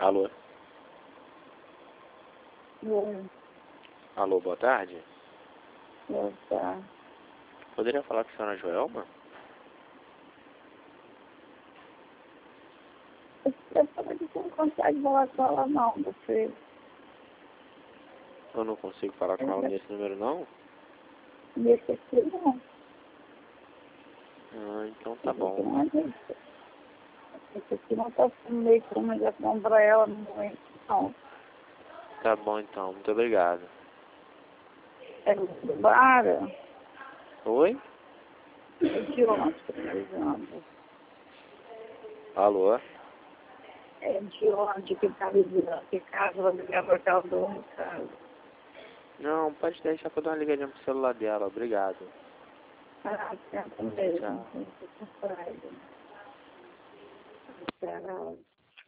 Alô? Oi, Alô, boa tarde. boa tarde. Poderia falar com a senhora Joelma? Eu falei que você não consegue falar com ela não, você... Eu não consigo falar com ela nesse número, não? Nesse aqui não. Ah, então tá Esse aqui bom. não é desse. Esse aqui não tá sendo meio que uma ligação pra ela no momento, não. Tá bom, então. Muito obrigado. É do bar, Oi? é de onde que tá ligando? Alô? É de onde que tá ligando? Que casa vai ligar pra cá do Ricardo? Não, pode deixar que eu dou uma ligadinha pro celular dela. Obrigado. Ah, tenta mesmo. Tchau. Tem que ser praia. Tchau.